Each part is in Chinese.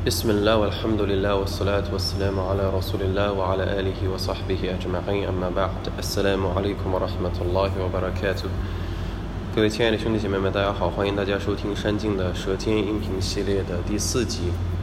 بسم الله والحمد لله والصلاة والسلام على رسول الله وعلى آله وصحبه أجمعين أما بعد السلام عليكم ورحمة الله وبركاته。各位亲爱的兄弟姐妹们，大家好，欢迎大家收听山静的舌尖音频系列的第4集。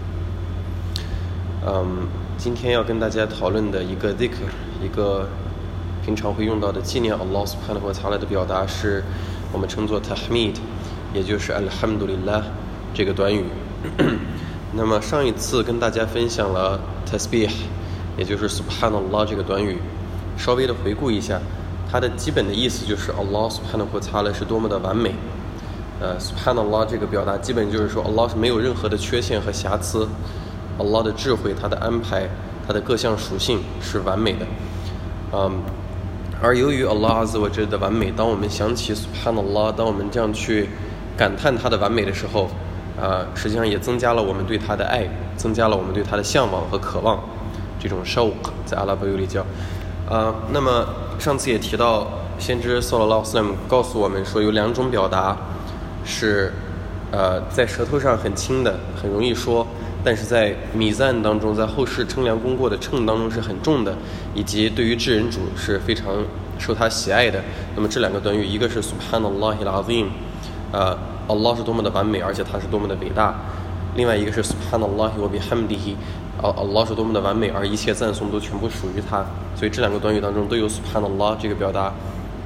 今天要跟大家讨论的一个 dhikr， 一个平常会用到的纪念 Allah subhanahu wa ta'ala 的表达，是我们称作 tahmid， 也就是 alhamdulillah 这个短语。那么上一次跟大家分享了 tasbih， 也就是 subhanallah 这个短语，稍微的回顾一下，它的基本的意思就是 Allah subhanahu wa ta'ala 是多么的完美。subhanallah 这个表达基本就是说 Allah 是没有任何的缺陷和瑕疵， Allah 的智慧，他的安排，他的各项属性是完美的。而由于 Allah azza wa jalla 的完美，当我们想起 subhanallah， 当我们这样去感叹他的完美的时候，实际上也增加了我们对他的爱，增加了我们对他的向往和渴望，这种 shauq 在阿拉伯语里叫。那么上次也提到，先知 sallallahu alaihi wasallam 告诉我们说，有2种表达是在舌头上很轻的，很容易说，但是在米赞当中，在后世称量功过的秤当中是很重的，以及对于至人主是非常受他喜爱的。那么这2个短语，一个是 subhanallahil azim， Allah 是多么的完美，而且他是多么的伟大。另外一个是 subhanallahi wa bihamdihi， Allah 是多么的完美，而一切赞颂都全部属于他。所以这2个短语当中都有 subhanallah 这个表达。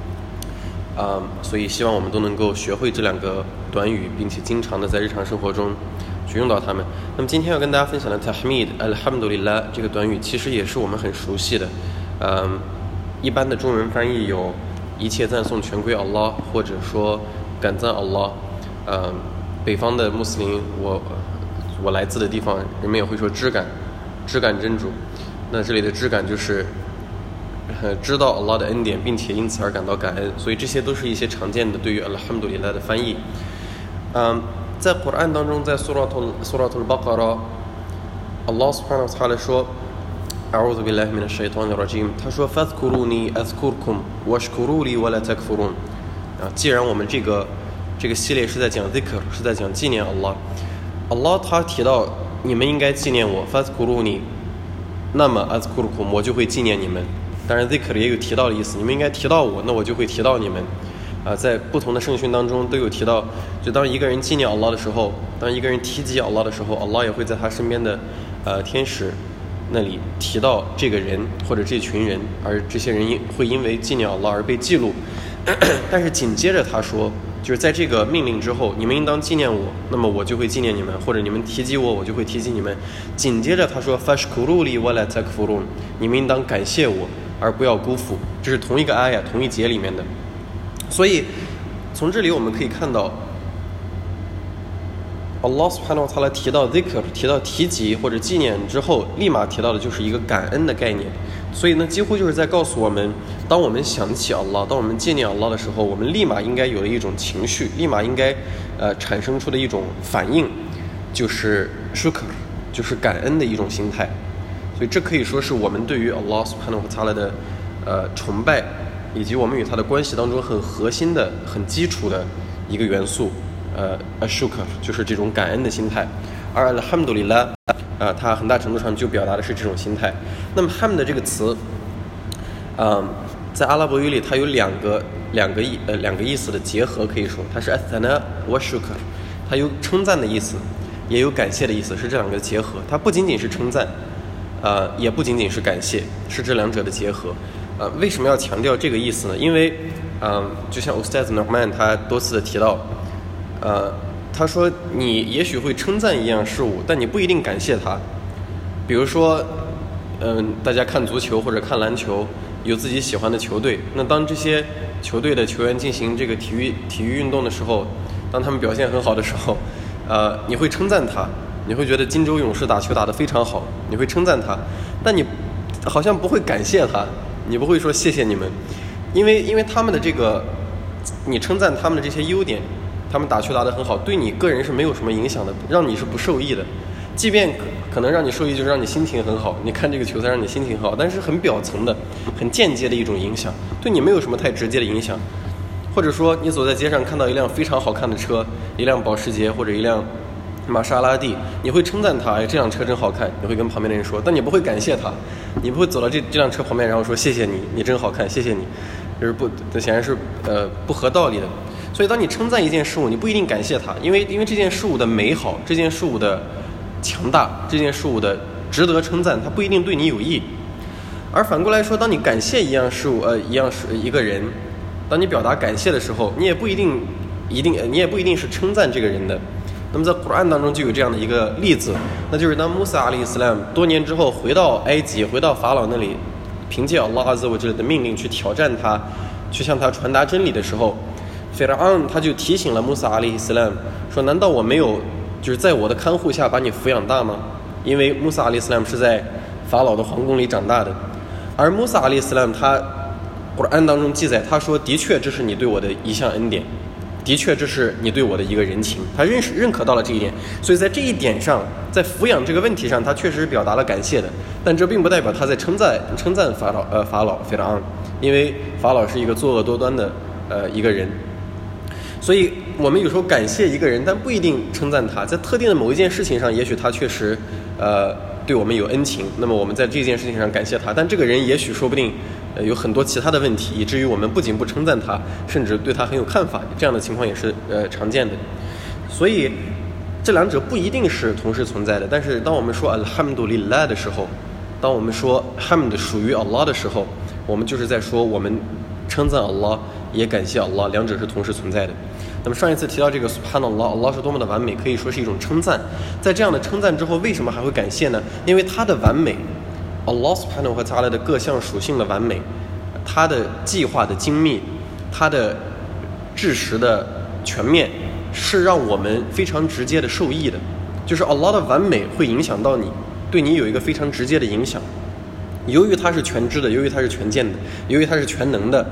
所以希望我们都能够学会这2个短语，并且经常的在日常生活中去用到它们。那么今天要跟大家分享的 tahmid alhamdulillah 这个短语，其实也是我们很熟悉的。一般的中文翻译有一切赞颂全归 Allah， 或者说感赞 Allah。北方的穆斯林，我来自的地方，人们也会说知感真主。那这里的知感就是知道 Allah 的恩典，并且因此而感到感恩。所以这些都是一些常见的对于 alhamdulillah 的翻译。在 Quran 当中，在 Suratul Baqarah， Allah subhanahu wa ta'ala 说 A'udhu billahi minash shaitanir rajim， 他说 Fadhkuruni adhkurkum washkuru li wa la takfurun。 既然我们这个系列是在讲 dhikr， 是在讲纪念 Allah， 他提到你们应该纪念我 Fadhkuruni， 那么 adhkurkum 我就会纪念你们。当然 dhikr 也有提到的意思，你们应该提到我，那我就会提到你们。在不同的圣训当中都有提到，就当一个人纪念 Allah 的时候，当一个人提及 Allah 的时候， Allah 也会在他身边的天使那里提到这个人或者这群人，而这些人会因为纪念 Allah 而被记录。但是紧接着他说，就是在这个命令之后，你们应当纪念我，那么我就会纪念你们，或者你们提及我，我就会提及你们。紧接着他说 fashkuru li wa la takfurun， 你们应当感谢我，而不要辜负。这是同一个ayah，同一节里面的。所以从这里我们可以看到 Allah subhanahu wa ta'ala 提到 dhikr， 提到提及或者纪念之后，立马提到的就是一个感恩的概念。所以呢，几乎就是在告诉我们，当我们想起 Allah， 当我们纪念 Allah 的时候，我们立马应该有的一种情绪，立马应该产生出的一种反应，就是 shukr， 就是感恩的一种心态。所以这可以说是我们对于 Allah subhanahu wa ta'ala 的崇拜，以及我们与他的关系当中很核心的、很基础的一个元素。shukr 就是这种感恩的心态，而 alhamdulillah它很大程度上就表达的是这种心态。那么 hamd 这个词在阿拉伯语里它有两个意思的结合，可以说它是 athana wa shukr， 它有称赞的意思，也有感谢的意思，是这2个结合。它不仅仅是称赞，也不仅仅是感谢，是这2者的结合。为什么要强调这个意思呢？因为就像 Ustaz Norman 他多次的提到，他说你也许会称赞一样事物，但你不一定感谢它。比如说大家看足球或者看篮球，有自己喜欢的球队，那当这些球队的球员进行这个体育运动的时候，当他们表现很好的时候，你会称赞他，你会觉得金州勇士打球打得非常好，你会称赞他，但你好像不会感谢他，你不会说谢谢你们，因为他们的这个，你称赞他们的这些优点，他们打球打得很好，对你个人是没有什么影响的，让你是不受益的。即便可能让你受益，就是让你心情很好，你看这个球赛让你心情好，但是很表层的、很间接的一种影响，对你没有什么太直接的影响。或者说你走在街上看到一辆非常好看的车，一辆保时捷或者一辆玛莎拉蒂，你会称赞他，哎，这辆车真好看，你会跟旁边的人说，但你不会感谢他，你不会走到这辆车旁边然后说谢谢你，你真好看，谢谢你，这显然是不合道理的。所以当你称赞一件事物，你不一定感谢它，因为这件事物的美好，这件事物的强大，这件事物的值得称赞，它不一定对你有益。而反过来说，当你感谢一样事物，一个人，当你表达感谢的时候，你也不一定是称赞这个人的。那么在古兰当中就有这样的一个例子，那就是当穆萨阿里斯兰多年之后回到埃及，回到法老那里，凭借Allah Azza wa Jalla的命令去挑战他，去向他传达真理的时候，菲拉昂他就提醒了穆萨阿里斯兰说，难道我没有就是在我的看护下把你抚养大吗？因为穆萨阿里斯兰是在法老的皇宫里长大的，而穆萨阿里斯兰他古兰当中记载，他说的确这是你对我的一项恩典，的确这是你对我的一个人情，他认可到了这一点，所以在这一点上，在抚养这个问题上，他确实是表达了感谢的，但这并不代表他在称赞法老菲拉昂，因为法老是一个作恶多端的一个人，所以我们有时候感谢一个人，但不一定称赞他，在特定的某一件事情上，也许他确实对我们有恩情，那么我们在这件事情上感谢他，但这个人也许说不定有很多其他的问题，以至于我们不仅不称赞他，甚至对他很有看法，这样的情况也是常见的。所以这两者不一定是同时存在的，但是当我们说 Alhamdulillah 的时候，当我们说 Hamd 属于 Allah 的时候，我们就是在说我们称赞 Allah 也感谢 Allah， 两者是同时存在的。那么上一次提到这个 Subhanallah， Allah 是多么的完美，可以说是一种称赞。在这样的称赞之后，为什么还会感谢呢？因为它的完美， Allah Subhanahu wa Ta'ala 的各项属性的完美，它的计划的精密，它的知识的全面，是让我们非常直接的受益的。就是 Allah 的完美会影响到你，对你有一个非常直接的影响。由于它是全知的，由于它是全见的，由于它是全能的，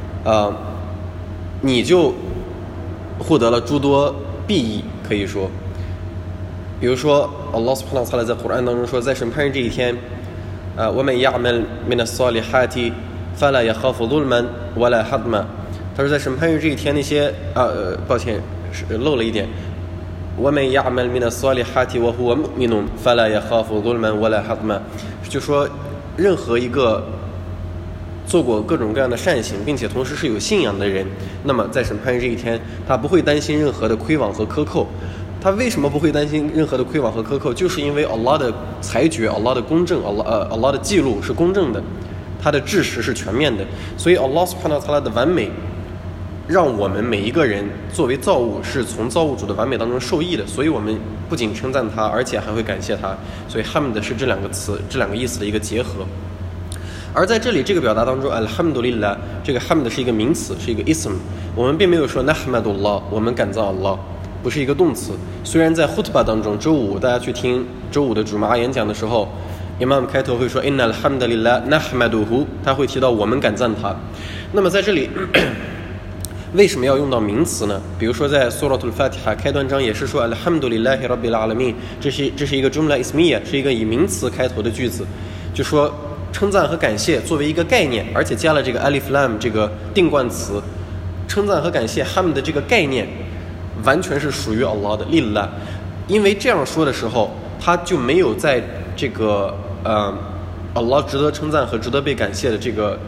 你就获得了诸多裨益，可以说，比如说 Allah Subhanahu wa Ta'ala 在古兰当中说，在审判日这一天وَمَنْ يَعْمَلْ مِنَ الصَّالِحَاتِ فَلَا يَخَافُ ظُلْمًا وَلَا حَظْمًا。他说在审判日这一天，那些抱歉漏了一点，وَمَنْ يَعْمَلْ مِنَ الصَّالِحَاتِ وَهُوَ مُؤْمِنٌ فَلَا يَخَافُ ظُلْمًا وَلَا حَظْمًا。就说任何一个做过各种各样的善行，并且同时是有信仰的人，那么在审判日这一天，他不会担心任何的亏枉和克扣。他为什么不会担心任何的亏枉和克扣？就是因为 Allah 的裁决， Allah 的公正， Allah 的记录是公正的，他的知识是全面的，所以 Allah Subhanahu wa Ta'ala 的完美让我们每一个人作为造物是从造物主的完美当中受益的，所以我们不仅称赞他，而且还会感谢他。所以 Hamd 是这两个词，这两个意思的一个结合。而在这里这个表达当中 Alhamdulillah， 这个 Hamd 是一个名词，是一个 ism， 我们并没有说 Nahmadullah， 我们感赞 Allah， 不是一个动词。虽然在 Khutbah 当中，周五大家去听周五的主马演讲的时候，Imam 开头会说 Inna alhamdulillah nahmaduhu， 他会提到我们感赞他。那么在这里为什么要用到名词呢？比如说在 Suratul Fatiha 开端章也是说 Alhamdulillahi Rabbil Alamin， 这是一个 Jumla Ismiya， 是一个以名词开头的句子，就说称赞和感谢作为一个概念，而且加了这个 Alif Lam 这个定冠词，称赞和感谢 Hamd 的这个概念完全是属于 Allah 的 Lillah。 因为这样说的时候，他就没有在这个Allah 值得称赞和值得被感谢的这个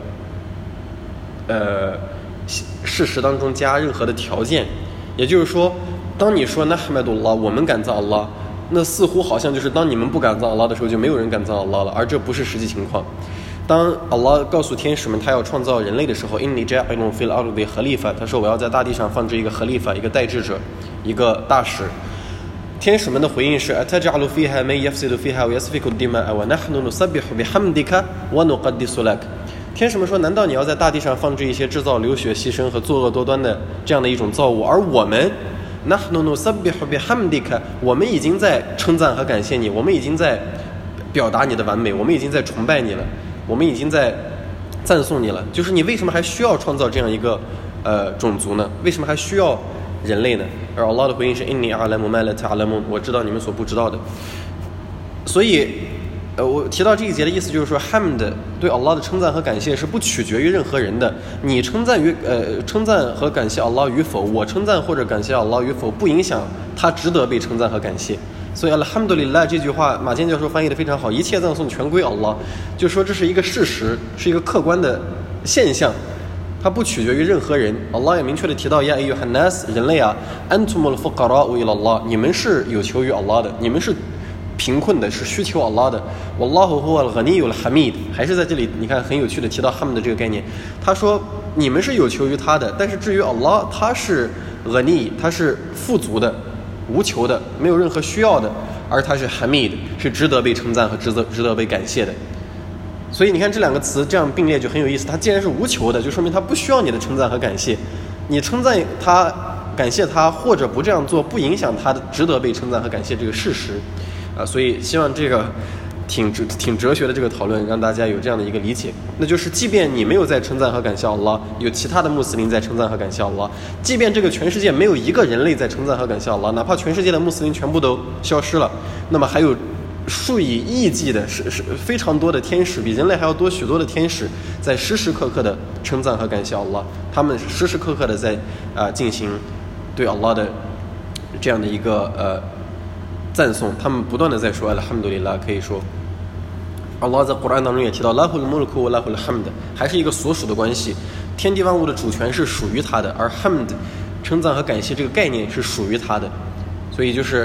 事实当中加任何的条件。也就是说，当你说 Nahmadullah 我们感赞 Allah， 那似乎好像就是当你们不感赞 Allah 的时候，就没有人感赞 Allah 了，而这不是实际情况。当 Allah 告诉天使们他要创造人类的时候， Inni ja'ilun fil ardi khalifa， 他说我要在大地上放置一个 khalifa， 一个代志者，一个大使。天使们的回应是 Ataj'alu fiha man yafsidu fiha wa yasfiku ad-dima'a wa nahnu nusabbihu bihamdika wa nuqaddisu lak。 天使们说，难道你要在大地上放置一些制造流血牺牲和作恶多端的这样的一种造物，而我们 nahnu nusabbihu bihamdika， 我们已经在称赞和感谢你，我们已经在表达你的完美，我们已经在崇拜你了，我们已经在赞颂你了。就是你为什么还需要创造这样一个种族呢？为什么还需要人类呢？而 Allah 的回应是 Inni a'lamu ma la ta'lamun， 我知道你们所不知道的。所以我提到这一节的意思就是说 hamd 对 Allah 的称赞和感谢是不取决于任何人的，你称赞和感谢 Allah 与否，我称赞或者感谢 Allah 与否，不影响他值得被称赞和感谢。所以 Alhamdulillah 这句话马坚教授翻译的非常好，一切赞颂全归 Allah， 就说这是一个事实，是一个客观的现象，它不取决于任何人。 Allah 也明确的提到，呀ayyuhan nas， 人类啊， antumul fuqara'u ila Allah， 你们是有求于 Allah 的，你们是贫困的，是需求 Allah 的。 Wallahu huwal ghaniyyul hamid， 还是在这里你看很有趣的提到 hamd 这个概念，他说你们是有求于他的，但是至于 Allah， 他是 ghani， 他是富足的，无求的，没有任何需要的，而他是 hamid， 是值得被称赞和值得被感谢的。所以你看这两个词这样并列就很有意思，他既然是无求的，就说明他不需要你的称赞和感谢，你称赞他感谢他或者不这样做，不影响他的值得被称赞和感谢这个事实所以希望这个挺哲学的这个讨论让大家有这样的一个理解，那就是即便你没有在称赞和感谢 Allah， 有其他的穆斯林在称赞和感谢 Allah， 即便这个全世界没有一个人类在称赞和感谢 Allah， 哪怕全世界的穆斯林全部都消失了，那么还有数以亿计的是非常多的天使，比人类还要多许多的天使在时时刻刻的称赞和感谢 Allah， 他们时时刻刻的在进行对 Allah 的这样的一个赞颂，他们不断的在说 Alhamdulillah， 可以说 Allah 在 Quran 当中也提到 Lahul mulku wa lahul hamd， 还是一个所属的关系，天地万物的主权是属于他的，而 hamd 称赞和感谢这个概念是属于他的。所以就是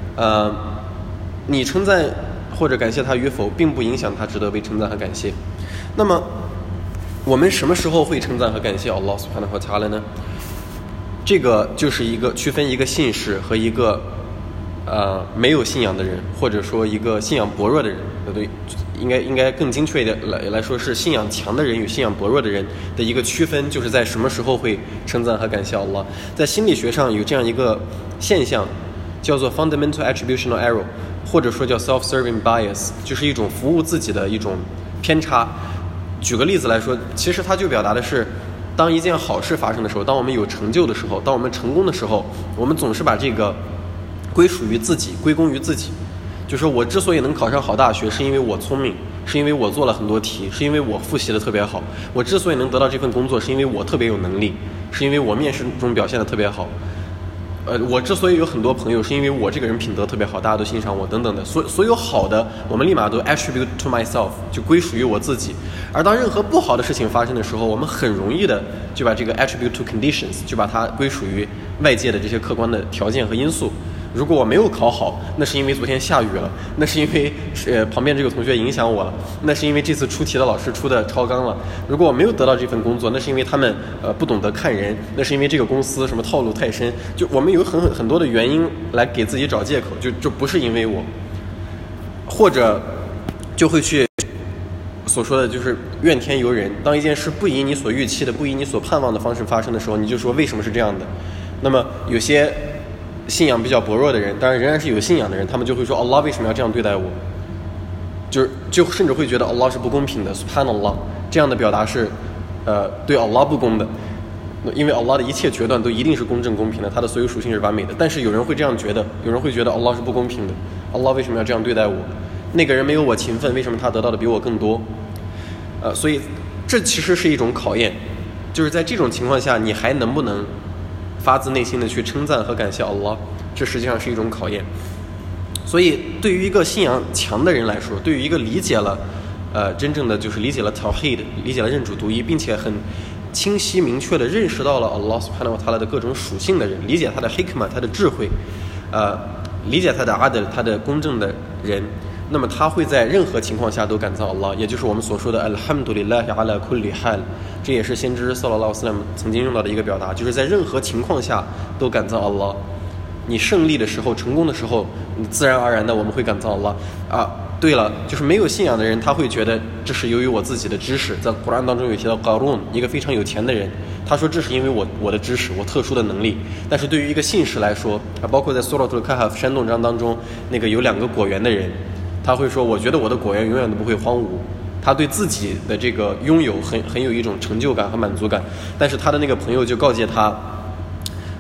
你称赞或者感谢他与否并不影响他值得被称赞和感谢。那么我们什么时候会称赞和感谢 Allah subhanahu wa ta'ala 呢？这个就是一个区分一个信士和一个没有信仰的人，或者说一个信仰薄弱的人，对，应该更精确一点来说是信仰强的人与信仰薄弱的人的一个区分，就是在什么时候会称赞和感谢 Allah。 在心理学上有这样一个现象叫做 fundamental attributional error， 或者说叫 self-serving bias， 就是一种服务自己的一种偏差。举个例子来说，其实它就表达的是当一件好事发生的时候，当我们有成就的时候，当我们成功的时候，我们总是把这个归属于自己，归功于自己，就是我之所以能考上好大学，是因为我聪明，是因为我做了很多题，是因为我复习的特别好，我之所以能得到这份工作，是因为我特别有能力，是因为我面试中表现的特别好，我之所以有很多朋友，是因为我这个人品德特别好，大家都欣赏我等等的，所有好的我们立马都 attribute to myself， 就归属于我自己。而当任何不好的事情发生的时候，我们很容易的就把这个 attribute to conditions， 就把它归属于外界的这些客观的条件和因素。如果我没有考好，那是因为昨天下雨了，那是因为旁边这个同学影响我了，那是因为这次出题的老师出的超纲了。如果我没有得到这份工作，那是因为他们不懂得看人，那是因为这个公司什么套路太深。就我们有很多的原因来给自己找借口，就不是因为我，或者就会去所说的就是怨天尤人。当一件事不以你所预期的，不以你所盼望的方式发生的时候，你就说为什么是这样的。那么有些信仰比较薄弱的人，当然仍然是有信仰的人，他们就会说 Allah 为什么要这样对待我，就甚至会觉得 Allah 是不公平的 Subhanallah， 这样的表达是对 Allah 不公的，因为 Allah 的一切决断都一定是公正公平的，他的所有属性是完美的。但是有人会这样觉得，有人会觉得 Allah 是不公平的， Allah 为什么要这样对待我，那个人没有我勤奋，为什么他得到的比我更多。所以这其实是一种考验，就是在这种情况下你还能不能发自内心的去称赞和感谢 Allah， 这实际上是一种考验。所以对于一个信仰强的人来说，对于一个理解了真正的就是理解了 Tawheed， 理解了认主独一，并且很清晰明确的认识到了 Allah subhanahu wa ta'ala 的各种属性的人，理解他的 hikmah， 他的智慧，理解他的 adl， 他的公正的人，那么他会在任何情况下都感赞 Allah， 也就是我们所说的 Alhamdulillah ala kulli hal， 这也是先知 sallallahu alaihi wasallam 曾经用到的一个表达，就是在任何情况下都感赞 Allah。 你胜利的时候，成功的时候，你自然而然的我们会感赞 Allah。 对了，就是没有信仰的人，他会觉得这是由于我自己的知识。在 Quran 当中有提到 Qarun， 一个非常有钱的人，他说这是因为我的知识，我特殊的能力。但是对于一个信士来说，包括在 Suratul Kahf 山洞章当中那个有2个果园的人，他会说我觉得我的果园永远都不会荒芜，他对自己的这个拥有很有一种成就感和满足感。但是他的那个朋友就告诫他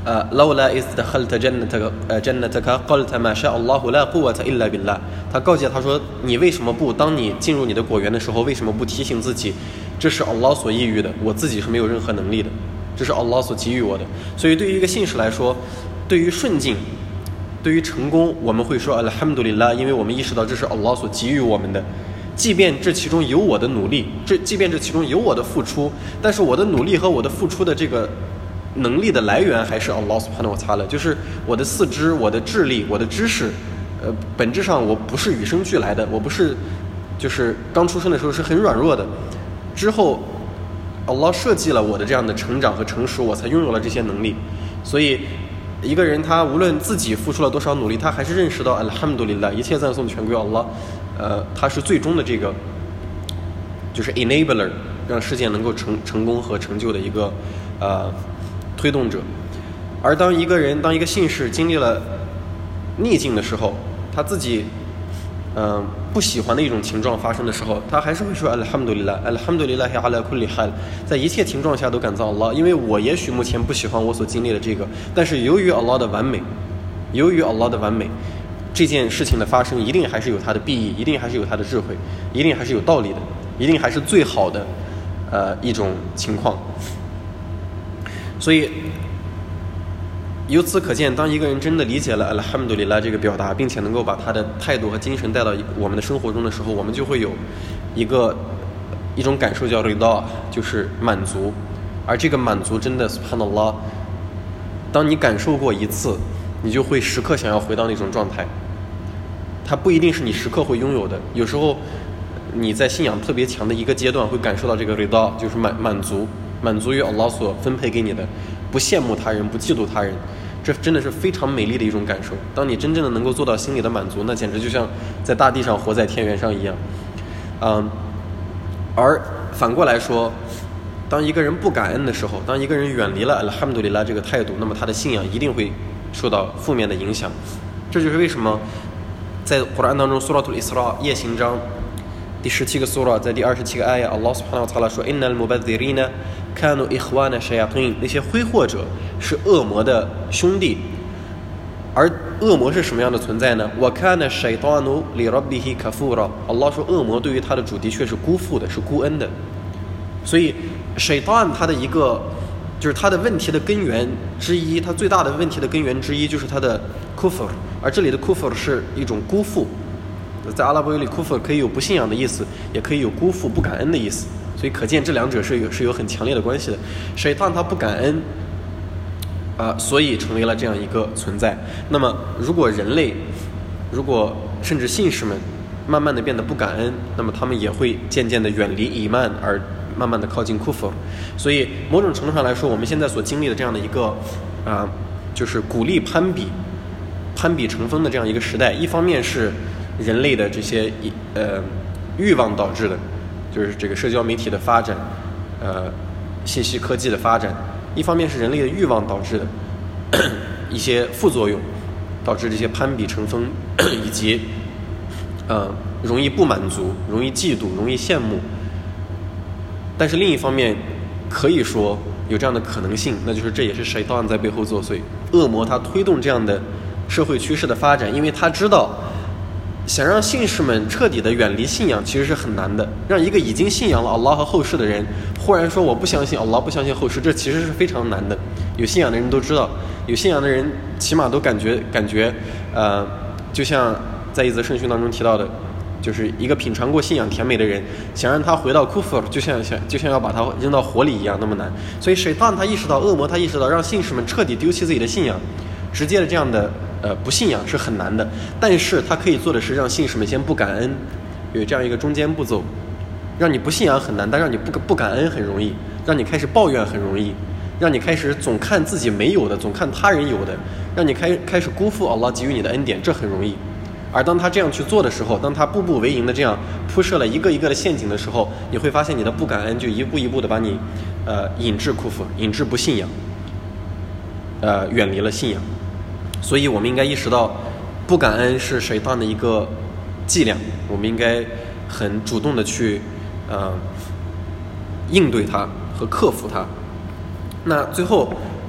لولا إذ دخلت جنتك قلت ما شاء الله لا قوة إلا بالله。他告诫他说，你为什么不当你进入你的果园的时候，为什么不提醒自己，这是 Allah 所抑郁的，我自己是没有任何能力的，这是 Allah 所给予我的。所以对于一个信士来说，对于顺境，对于成功，我们会说 Alhamdulillah， 因为我们意识到这是 Allah 所给予我们的，即便这其中有我的努力，即便这其中有我的付出，但是我的努力和我的付出的这个能力的来源还是 Allah subhanahu wa ta'ala， 就是我的四肢、我的智力、我的知识，本质上我不是与生俱来的，我不是就是刚出生的时候是很软弱的，之后 Allah 设计了我的这样的成长和成熟，我才拥有了这些能力。所以一个人他无论自己付出了多少努力，他还是认识到 Alhamdulillah， 一切赞颂全归 Allah， 他是最终的这个就是 enabler， 让事件能够成功和成就的一个推动者。而当一个信士经历了逆境的时候，他自己不喜欢的一种情状发生的时候，他还是会说 Alhamdulillah Alhamdulillah ala kulli hal， 在一切情状下都感造 Allah， 因为我也许目前不喜欢我所经历的这个，但是由于 Allah 的完美，这件事情的发生一定还是有它的裨益，一定还是有它的智慧，一定还是有道理的，一定还是最好的一种情况。所以由此可见，当一个人真的理解了 Alhamdulillah 这个表达，并且能够把他的态度和精神带到我们的生活中的时候，我们就会有一种感受叫 Rida， 就是满足。而这个满足真的 Subhanallah， 当你感受过一次，你就会时刻想要回到那种状态。它不一定是你时刻会拥有的，有时候你在信仰特别强的一个阶段会感受到这个 Rida， 就是满足于 Allah 所分配给你的，不羡慕他人，不嫉妒他人，这真的是非常美丽的一种感受。当你真正的能够做到心里的满足，那简直就像在大地上活在田园上一样。而反过来说，当一个人不感恩的时候，当一个人远离了 Alhamdulillah 这个态度，那么他的信仰一定会受到负面的影响。这就是为什么在 Quran 当中 Suratul Isra 夜行章第17个 surah， 在第27个 ayah， Allah subhanahu wa ta'ala 说 Innal mubadhirina kanu ikhwana shayatin， 那些挥霍者是恶魔的兄弟。而恶魔是什么样的存在呢？ wa kana shaytanu li rabbihi kafura， Allah 说恶魔对于他的主的确是辜负的，是辜恩的。所以 shaytan 他的一个就是他的问题的根源之一，他最大的问题的根源之一就是他的 kufr， 而这里的 kufr 是一种辜负。在阿拉伯语里 kufr 可以有不信仰的意思，也可以有辜负不感恩的意思，所以可见这两者是有很强烈的关系的。Shaitan 他不感恩所以成为了这样一个存在。那么如果人类甚至信士们慢慢的变得不感恩，那么他们也会渐渐的远离伊曼，而慢慢的靠近 kufr。 所以某种程度上来说，我们现在所经历的这样的一个就是鼓励攀比成风的这样一个时代，一方面是人类的这些欲望导致的，就是这个社交媒体的发展，信息科技的发展；一方面是人类的欲望导致的一些副作用，导致这些攀比成风，以及容易不满足、容易嫉妒、容易羡慕。但是另一方面，可以说有这样的可能性，那就是这也是Shaitan在背后作祟，恶魔他推动这样的社会趋势的发展，因为他知道想让信士们彻底的远离信仰其实是很难的。让一个已经信仰了 Allah 和后世的人忽然说我不相信 Allah， 不相信后世，这其实是非常难的。有信仰的人都知道，有信仰的人起码都感觉就像在一则圣训当中提到的，就是一个品尝过信仰甜美的人想让他回到 kufr， 就像要把他扔到火里一样那么难。所以Shaitan他意识到，恶魔他意识到，让信士们彻底丢弃自己的信仰，直接的这样的不信仰是很难的。但是他可以做的是让信士们先不感恩，有这样一个中间步骤，让你不信仰很难，但让你不感恩很容易，让你开始抱怨很容易，让你开始总看自己没有的，总看他人有的，让你开始辜负 Allah 给予你的恩典，这很容易。而当他这样去做的时候，当他步步为营的这样铺设了一个一个的陷阱的时候，你会发现你的不感恩就一步一步的把你引至库夫，引至不信仰，远离了信仰。所以我们应该意识到，不感恩是Shaitan的一个伎俩，我们应该很主动的去应对它和克服它。那最后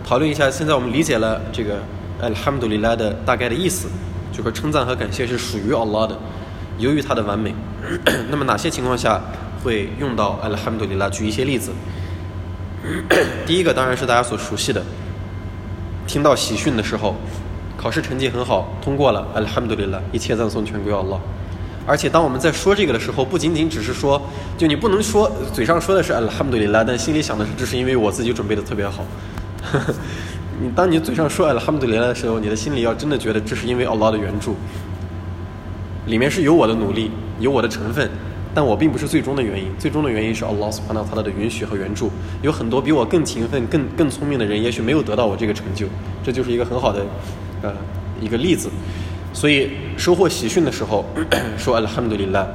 讨论一下，现在我们理解了这个 Alhamdulillah 的大概的意思，就是称赞和感谢是属于 Allah 的，由于它的完美。那么哪些情况下会用到 Alhamdulillah？ 举一些例子。第一个当然是大家所熟悉的，听到喜讯的时候，考试成绩很好，通过了 Alhamdulillah， 一切赞颂全归 Allah。而且当我们在说这个的时候，不仅仅只是说，就你不能说嘴上说的是 Alhamdulillah， 但心里想的是这是因为我自己准备的特别好。当你嘴上说 Alhamdulillah 的时候，你的心里要真的觉得这是因为 Allah 的援助，里面是有我的努力，有我的成分，但我并不是最终的原因，最终的原因是 Allah subhanahu wa ta'ala 的允许和援助。有很多比我更勤奋、更聪明的人，也许没有得到我这个成就，这就是一个很好的一个例子。所以收获喜讯的时候说 Alhamdulillah，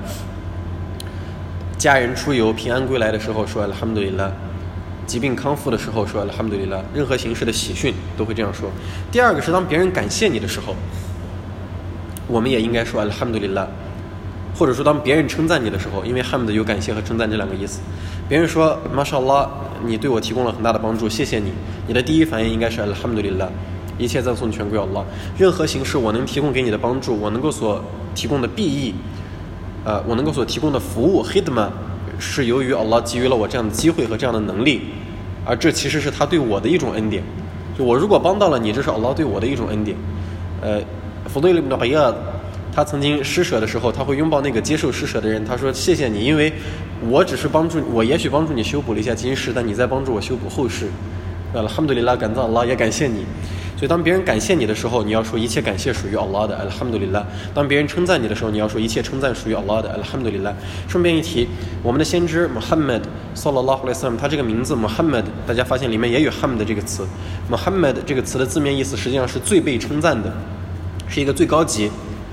家人出游平安归来的时候说 Alhamdulillah， 疾病康复的时候说 Alhamdulillah， 任何形式的喜讯都会这样说。第二个是当别人感谢你的时候，我们也应该说 Alhamdulillah， 或者说当别人称赞你的时候，因为 hamd 有感谢和称赞这两个意思。别人说 MashaAllah， 你对我提供了很大的帮助，谢谢你，你的第一反应应该是 Alhamdulillah， 一切赞颂全归 Allah。 任何形式我能提供给你的帮助，我能够所提供的裨益，我能够所提供的服务 khidma， 是由于 Allah 给予了我这样的机会和这样的能力，而这其实是他对我的一种恩典。就我如果帮到了你，这是 Allah 对我的一种恩典。Fudayl ibn Iyad 他曾经施舍的时候，他会拥抱那个接受施舍的人，他说谢谢你，因为我只是帮助我，也许帮助你修补了一下今世，但你在帮助我修补后世。Alhamdulillah， 感赞 Allah， 也感谢你。所以当别人感谢你的时候，你要说一切感谢属于 Allah 的 Alhamdulillah。 当别人称赞你的时候，你要说一切称赞属于 Allah 的 Alhamdulillah。 顺便一提，我们的先知 Muhammad sallallahu alaihi wasallam， 他这个名字 Muhammad， 大家发现里面也有 hamd 这个词。 Muhammad 这个词的字面意思实际上是最被称赞的，是一个最高级。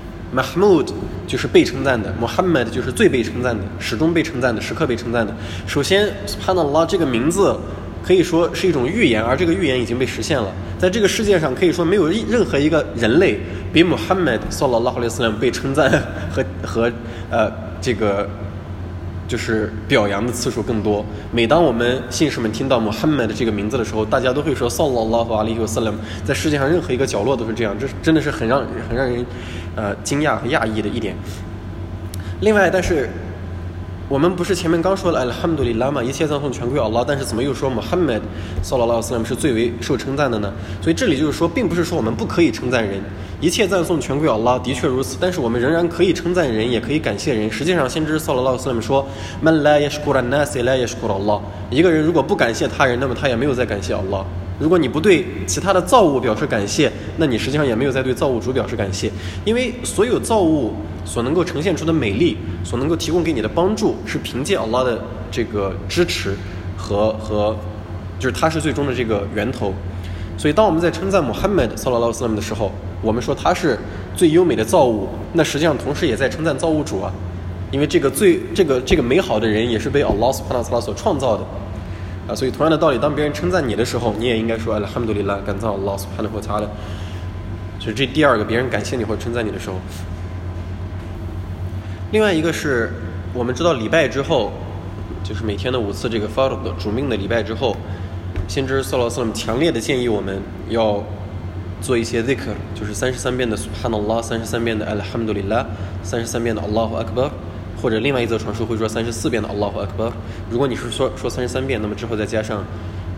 Mahmud 就是被称赞的， Muhammad 就是最被称赞的，始终被称赞的，时刻被称赞的。首先 Subhanallah 这个名字可以说是一种预言，而这个预言已经被实现了。在这个世界上可以说没有任何一个人类比 Muhammad sallallahu alaihi wasallam 被称赞和这个就是表扬的次数更多。每当我们信士们听到 Muhammad 这个名字的时候，大家都会说 sallallahu alaihi wasallam。 在世界上任何一个角落都是这样，这真的是很让人惊讶和讶异的一点。另外，但是我们不是前面刚说了 Alhamdulillah 吗？一切赞颂全归 Allah， 但是怎么又说 Muhammad sallallahu alaihi wasallam 是最为受称赞的呢？所以这里就是说，并不是说我们不可以称赞人，一切赞颂全归 Allah， 的确如此，但是我们仍然可以称赞人，也可以感谢人。实际上，先知 sallallahu alaihi wasallam 说 Man la yashkur an-nas la yashkur Allah， 一个人如果不感谢他人，那么他也没有在感谢 Allah。如果你不对其他的造物表示感谢，那你实际上也没有在对造物主表示感谢。因为所有造物所能够呈现出的美丽，所能够提供给你的帮助，是凭借 Allah 的这个支持和就是他是最终的这个源头。所以当我们在称赞 Muhammad sallallahu alaihi wasallam 的时候，我们说他是最优美的造物，那实际上同时也在称赞造物主啊，因为这个美好的人也是被 Allah subhanahu wa ta'ala 所创造的。所以同样的道理，当别人称赞你的时候，你也应该说 Alhamdulillah， 感赞 Allah subhanahu wa ta'ala。 就是这第二个，别人感谢你或者称赞你的时候。另外一个是我们知道礼拜之后，就是每天的5次这个 Fard 主命的礼拜之后，先知 sallallahu alaihi wasallam 强烈的建议我们要做一些 dhikr， 就是33遍的 Subhanallah， 33遍的 Alhamdulillah， 33遍的 Allahu Akbar，或者另外一则传说会说34遍的 Allahu Akbar。 如果你是说33遍，那么之后再加上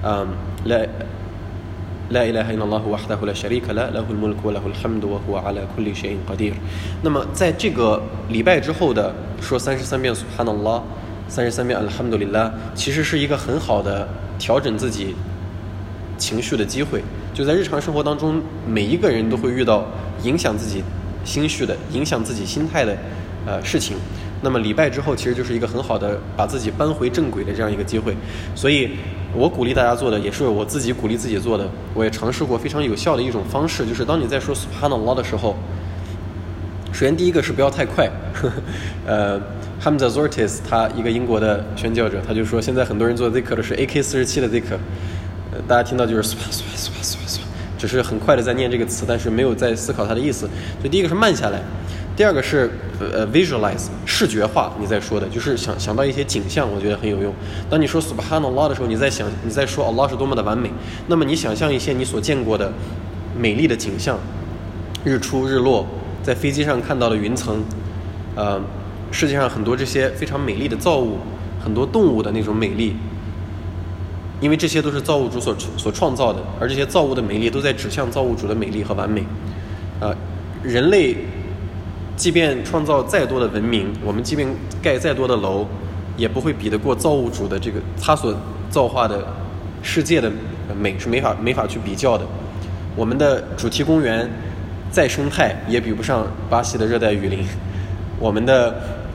La ilaha illallah wahdahu la sharika la lahul mulku wa lahul hamdu wa huwa ala kulli shay'in qadir。 那么在这个礼拜之后的说33遍 Subhanallah， 33遍 Alhamdulillah， 其实是一个很好的调整自己情绪的机会。就在日常生活当中，每一个人都会遇到影响自己心绪的、影响自己心态的事情。那么礼拜之后其实就是一个很好的把自己扳回正轨的这样一个机会。所以我鼓励大家做的，也是我自己鼓励自己做的，我也尝试过非常有效的一种方式，就是当你在说 Subhanallah 的时候，首先第一个是不要太快。Hamza Zortis 他一个英国的宣教者，他就说现在很多人做 dhikr 的是 AK47 的 dhikr，大家听到就是只是很快的在念这个词，但是没有在思考它的意思。所以第一个是慢下来，第二个是visualize 视觉化你在说的，就是想到一些景象，我觉得很有用。当你说 Subhanallah 的时候，你在说 Allah 是多么的完美，那么你想象一些你所见过的美丽的景象，日出日落，在飞机上看到的云层，世界上很多这些非常美丽的造物，很多动物的那种美丽，因为这些都是造物主所创造的，而这些造物的美丽都在指向造物主的美丽和完美。人类即便创造再多的文明，我们即便盖再多的楼，也不会比得过造物主的这个他所造化的世界的美，是没法去比较的。我们的主题公园再生态也比不上巴西的热带雨林，我们的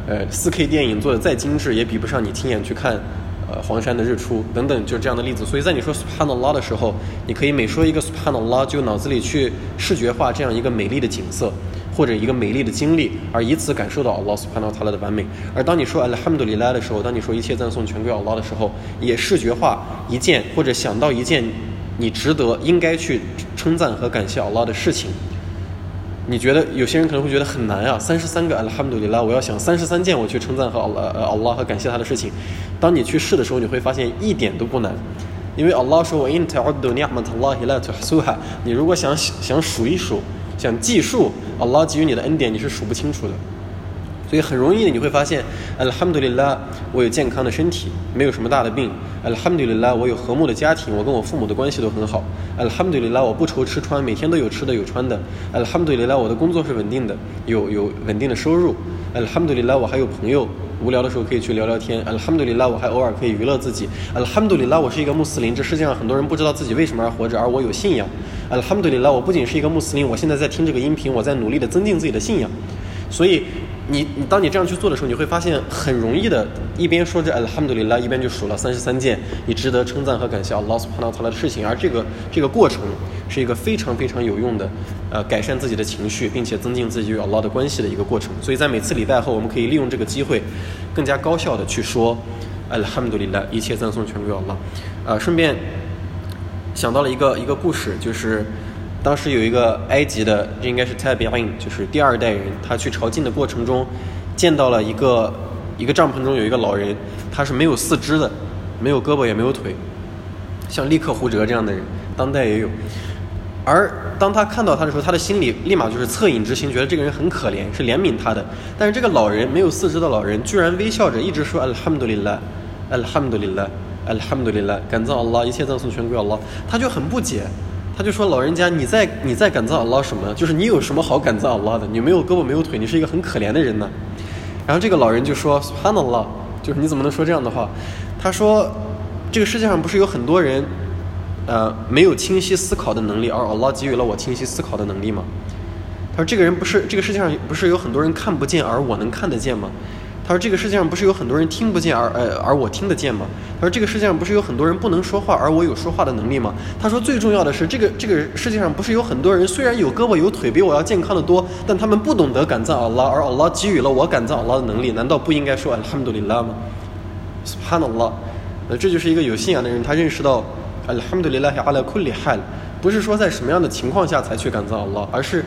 4K 电影做的再精致也比不上你亲眼去看黄山的日出等等，就是这样的例子。所以在你说 Subhanallah 的时候，你可以每说一个 Subhanallah 就脑子里去视觉化这样一个美丽的景色或者一个美丽的经历，而以此感受到 Allah Subhanahu wa Ta'ala 的完美。而当你说 Alhamdulillah 的时候，当你说一切赞颂全归 Allah 的时候，也视觉化一件或者想到一件你值得应该去称赞和感谢 Allah 的事情。你觉得有些人可能会觉得很难啊，33个 Alhamdulillah 我要想33件我去称赞和 Allah 和感谢他的事情。当你去试的时候，你会发现一点都不难，因为 Allah 说 وَإِن تَعُدُّوا نِعْمَةَ اللَّهِ لَا تُحْصُوهَا 你如果想数一数，想计数 Allah 给予你的恩典，你是数不清楚的。所以很容易你会发现 Alhamdulillah 我有健康的身体，没有什么大的病。Alhamdulillah 我有和睦的家庭，我跟我父母的关系都很好。Alhamdulillah 我不愁吃穿，每天都有吃的有穿的。Alhamdulillah 我的工作是稳定的，有稳定的收入。Alhamdulillah 我还有朋友，无聊的时候可以去聊聊天。Alhamdulillah 我还偶尔可以娱乐自己。Alhamdulillah 我是一个穆斯林，这世界上很多人不知道自己为什么而活着，而我有信仰。Alhamdulillah 我不仅是一个穆斯林，我现在在听这个音频，我在努力的增进自己的信仰。所以你当你这样去做的时候，你会发现很容易的，一边说着 Alhamdulillah 一边就数了33件你值得称赞和感谢 Allah Subhanahu wa Ta'ala 的事情。而这个过程是一个非常非常有用的改善自己的情绪并且增进自己与 Allah 的关系的一个过程。所以在每次礼拜后，我们可以利用这个机会更加高效的去说 Alhamdulillah 一切赞颂全归 Allah。顺便想到了一个故事，就是当时有一个埃及的，这应该是 Tabi'in 就是第2代人，他去朝觐的过程中见到了一个帐篷中有一个老人，他是没有四肢的，没有胳膊也没有腿，像利克胡哲这样的人当代也有。而当他看到他的时候，他的心里立马就是恻隐之心，觉得这个人很可怜，是怜悯他的。但是这个老人，没有四肢的老人，居然微笑着一直说 Alhamdulillah Alhamdulillah Alhamdulillah 感赞 Allah 一切赞颂全归 Allah。 他就很不解，他就说老人家你在感赞 Allah 什么？就是你有什么好感赞 Allah 的？你没有胳膊没有腿，你是一个很可怜的人呢。然后这个老人就说 Subhanallah 就是你怎么能说这样的话？他说这个世界上不是有很多人没有清晰思考的能力，而 Allah 给予了我清晰思考的能力吗？他说这个世界上不是有很多人看不见而我能看得见吗？他说这个世界上不是有很多人听不见而我听得见吗？他说这个世界上不是有很多人不能说话而我有说话的能力吗？他说最重要的是这个世界上不是有很多人虽然有胳膊有腿比我要健康的多，但他们不懂得感赞 Allah， 而 Allah 给予了我感赞 Allah 的能力，难道不应该说 Alhamdulillah 吗？ Subhanallah。 这就是一个有信仰的人，他认识到 Alhamdulillah ala kulli hal 不是说在什么样的情况下才去感赞 Allah， 而是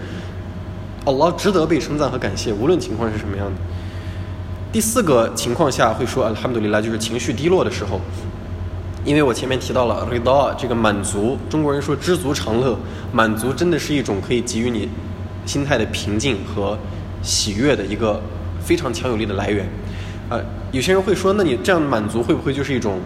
Allah 值得被称赞和感谢，无论情况是什么样的。第4个情况下会说 Alhamdulillah 就是情绪低落的时候。因为我前面提到了 Rida 这个满足，中国人说知足常乐，满足真的是一种可以给予你心态的平静和喜悦的一个非常强有力的来源。有些人会说，那你这样的满足会不会就是一种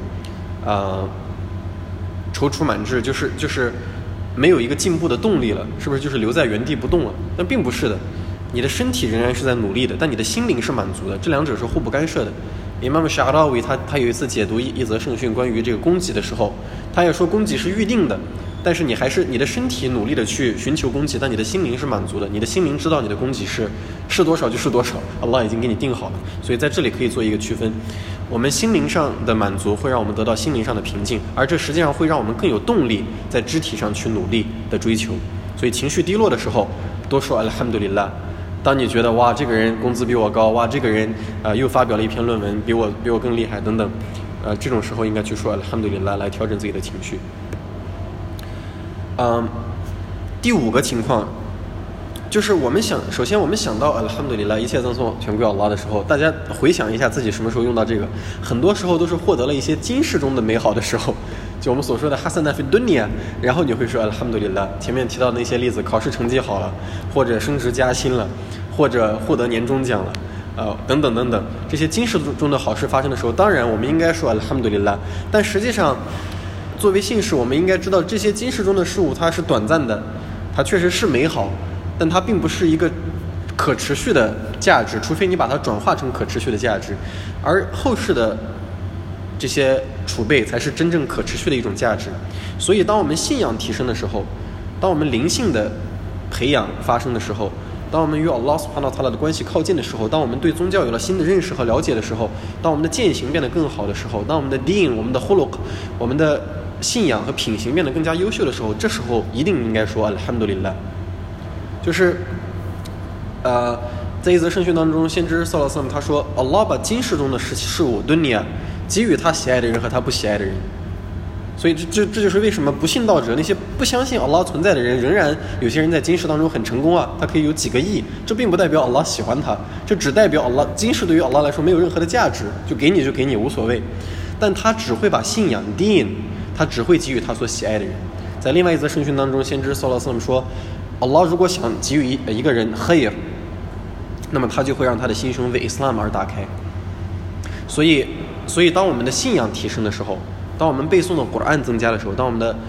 踌躇满志，就是没有一个进步的动力了，是不是就是留在原地不动了？但并不是的，你的身体仍然是在努力的，但你的心灵是满足的，这两者是互不干涉的。Imam Sha'rawi 他有一次解读一则圣训关于这个供给的时候，他也说供给是预定的，但是你的身体努力的去寻求供给，但你的心灵是满足的，你的心灵知道你的供给是多少就是多少， Allah 已经给你定好了。所以在这里可以做一个区分，我们心灵上的满足会让我们得到心灵上的平静，而这实际上会让我们更有动力在肢体上去努力的追求。所以情绪低落的时候多说 Alhamdulillah。当你觉得哇这个人工资比我高，哇这个人又发表了一篇论文比我更厉害等等，这种时候应该去说 Alhamdulillah 来调整自己的情绪。第5个情况就是首先我们想到Alhamdulillah 一切赠颂全归 Allah 的时候，大家回想一下自己什么时候用到这个，很多时候都是获得了一些今世中的美好的时候，就我们所说的 Hasana fi dunya， 然后你会说 Alhamdulillah。 前面提到的那些例子，考试成绩好了，或者升职加薪了，或者获得年终奖了，等等等等，这些今世中的好事发生的时候，当然我们应该说 Alhamdulillah， 但实际上作为信士，我们应该知道这些今世中的事物它是短暂的，它确实是美好，但它并不是一个可持续的价值，除非你把它转化成可持续的价值，而后世的这些储备才是真正可持续的一种价值。所以当我们信仰提升的时候，当我们灵性的培养发生的时候，当我们与 Allah subhanahu wa ta'ala 的关系靠近的时候，当我们对宗教有了新的认识和了解的时候，当我们的践行变得更好的时候，当我们的 deen 我们的 khuluq 我们的信仰和品行变得更加优秀的时候，这时候一定应该说 Alhamdulillah。 就是在一则圣训当中，先知sallallahu alaihi wasallam他说 Allah 把今世中的事物 dunya 给予他喜爱的人和他不喜爱的人。所以这就是为什么不信道者，那些不相信 Allah 存在的人，仍然有些人在今世当中很成功啊，他可以有几个亿，这并不代表 Allah 喜欢他，这只代表 Allah 今世对于 Allah 来说没有任何的价值，就给你就给你无所谓，但他只会把信仰 deen 他只会给予他所喜爱的人。在另外一则圣训当中，先知sallallahu alaihi wasallam说 Allah 如果想给予一个人 khair， 那么他就会让他的心胸为 Islam 而打开。所以当我们的信仰提升的时候，当我们背诵的 Quran 增加的时候，当我们的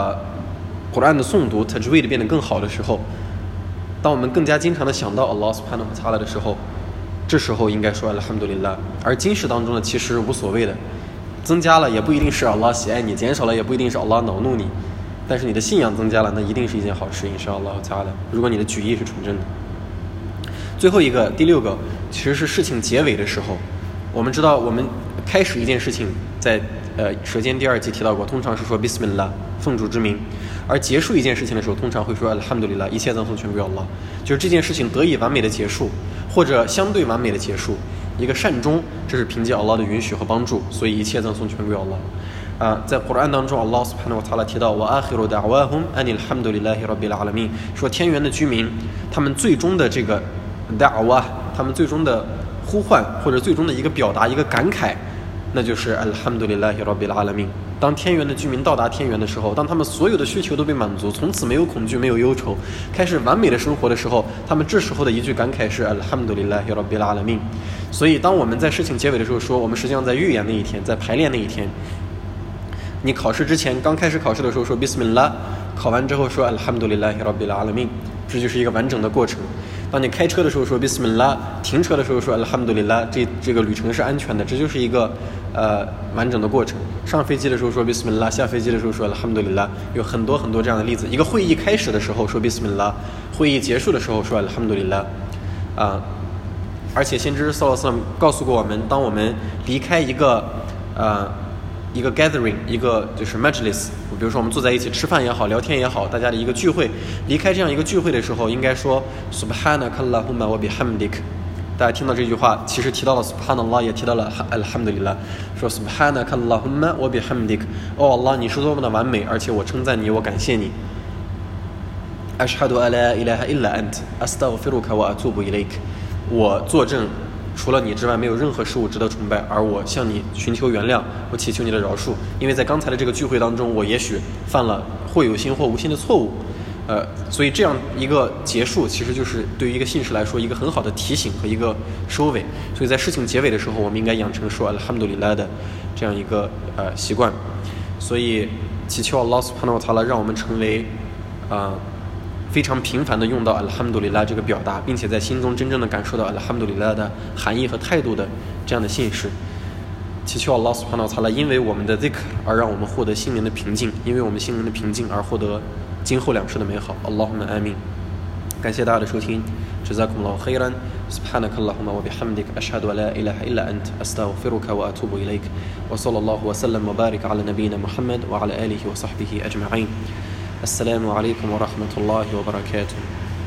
Quran 的诵读 tajweed 变得更好的时候，当我们更加经常的想到 Allah subhanahu wa ta'ala 的时候，这时候应该说 Alhamdulillah。 而今世当中呢，其实无所谓的，增加了也不一定是 Allah 喜爱你，减少了也不一定是 Allah 恼怒你，但是你的信仰增加了，那一定是一件好事，inshallah ta'ala， 如果你的举意是纯正的。最后一个第6个其实是事情结尾的时候，我们知道我们开始一件事情，在舌尖第2集提到过，通常是说 Bismillah 奉主之名，而结束一件事情的时候，通常会说 Alhamdulillah 一切赠颂全归 Allah， 就是这件事情得以完美的结束，或者相对完美的结束，一个善终，这是凭借 Allah 的允许和帮助，所以一切赠颂全归 Allah。在 Quran 当中 Allah subhanahu wa ta'ala 提到 wa akhiru da'wahum anil hamdulillahi rabbil alamin， 说天园的居民他们最终的这个 da'wah， 他们最终的呼唤或者最终的一个表达，一个感慨，那就是 Alhamdulillahi rabbil alamin。 当天园的居民到达天园的时候，当他们所有的需求都被满足，从此没有恐惧没有忧愁，开始完美的生活的时候，他们这时候的一句感慨是 Alhamdulillahi rabbil alamin。 所以当我们在事情结尾的时候说，我们实际上在预演那一天，在排练那一天，你考试之前刚开始考试的时候说 Bismillah， 考完之后说 Alhamdulillahi rabbil alamin， 这就是一个完整的过程。当你开车的时候说 Bismillah， 停车的时候说 Alhamdulillah， 这个旅程是安全的，这就是一个完整的过程。上飞机的时候说 Bismillah， 下飞机的时候说 Alhamdulillah， 有很多很多这样的例子。一个会议开始的时候说 Bismillah， 会议结束的时候说 Alhamdulillah。而且先知sallallahu alaihi wasallam告诉过我们，当我们离开一个 gathering， 一个就是 majlis， 比如说我们坐在一起吃饭也好，聊天也好，大家的一个聚会，离开这样一个聚会的时候，应该说 Subhanakallahumma wa bihamdik。 大家听到这句话，其实提到了 Subhanallah， 也提到了 Alhamdulillah， 说 Subhanakallahumma wa bihamdik， 哦 Allah， 你是多么的完美，而且我称赞你，我感谢你。Ashhadu an la ilaha illa ant astaghfiruka wa atubu ilayk， 我作证除了你之外没有任何事物值得崇拜，而我向你寻求原谅，我祈求你的饶恕，因为在刚才的这个聚会当中，我也许犯了或有心或无心的错误，所以这样一个结束其实就是对于一个信士来说一个很好的提醒和一个收尾。所以在事情结尾的时候，我们应该养成说 Alhamdulillah 的这样一个习惯。所以祈求 Allah subhanahu wa ta'ala 让我们成为非常频繁的用到 Alhamdulillah 这个表达，并且在心中真正的感受到 Alhamdulillah 的含义和态度的这样的信士。祈求 Allah subhanahu wa ta'ala 因为我们的 dhikr 而让我们获得心灵的平静，因为我们心灵的平静而获得今后两世的美好。 Allahumma amin。 感谢大家的收听， Jazakumullahu khairan， Subhanakallahumma wa bihamdik， Ashhadu an la ilaha illa ant astaghfiruka wa atubu ilayk， wa sallallahu wa sallam wa barik ala nabiyyina Muhammad wa ala alihi wa sahbihi ajma'in。السلام عليكم ورحمة الله وبركاته.